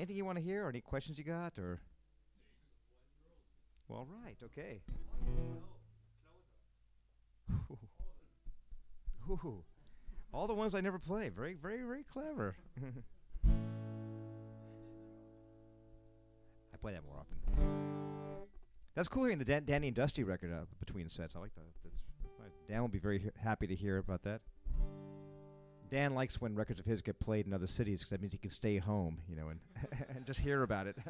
Anything you want to hear, or any questions you got, or? Well, right, okay. Ooh. All the ones I never play. Very, very, very clever. I play that more often. That's cool hearing the Danny and Dusty record between sets. I like that. Dan will be very happy to hear about that. Dan likes when records of his get played in other cities because that means he can stay home, and, and just hear about it.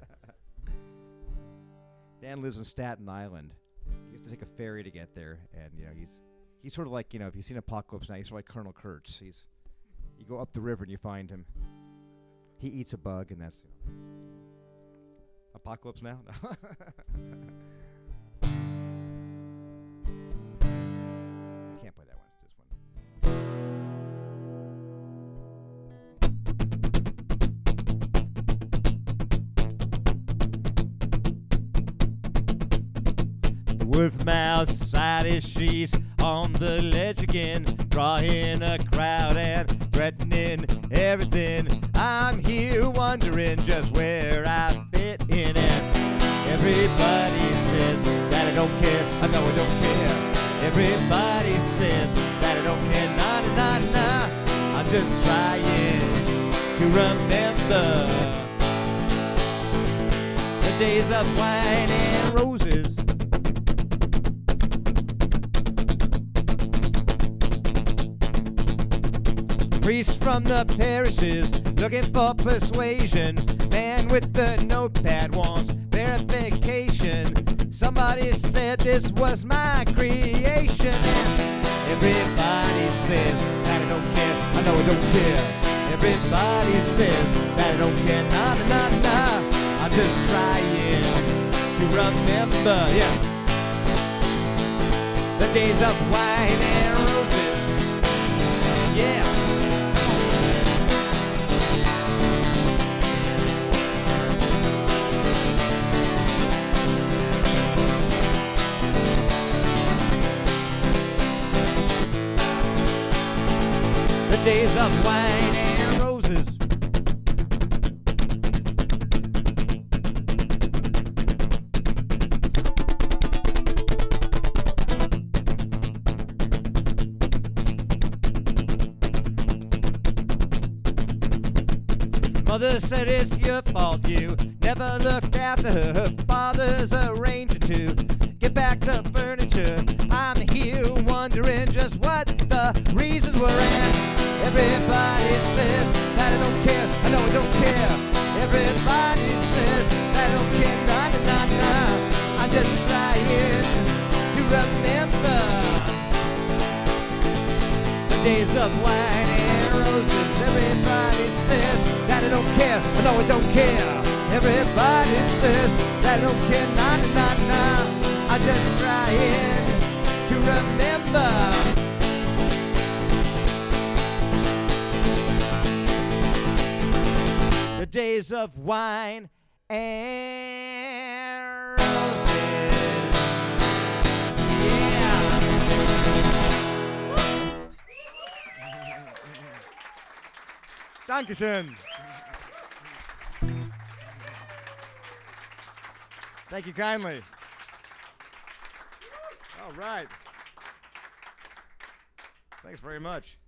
Dan lives in Staten Island. You have to take a ferry to get there, and he's sort of like, if you've seen Apocalypse Now, he's sort of like Colonel Kurtz. You go up the river and you find him. He eats a bug, and that's Apocalypse Now. No. Can't play that one. This one. The word from outside is she's on the ledge again, drawing a crowd and threatening everything. I'm here wondering just where I fit in, and everybody says that I don't care. I know I don't care. Everybody says that I don't care. Nah, nah, nah, nah. I'm just trying to remember the days of wine and roses. Priests from the parishes looking for persuasion. Man with the notepad wants verification. Somebody said this was my creation. Everybody says that I don't care. I know I don't care. Everybody says that I don't care. Nah, nah, nah, nah. I'm just trying to remember, the days of wine and roses. Yeah. The days of wine and roses. Mother said it's your fault, you never looked after her. Her father's arranging to get back the furniture. I'm here wondering just what the reasons were, and everybody says that I don't care. I know I don't care. Everybody says that I don't care. Nah, nah, nah, nah. I'm just trying to remember the days of wine and roses. Everybody says that I don't care. I know I don't care. Everybody says that I don't care. Nah, nah, nah, nah. I'm just trying to remember the days of wine and roses. Yeah. Dankeschön. Thank you kindly. All right. Thanks very much.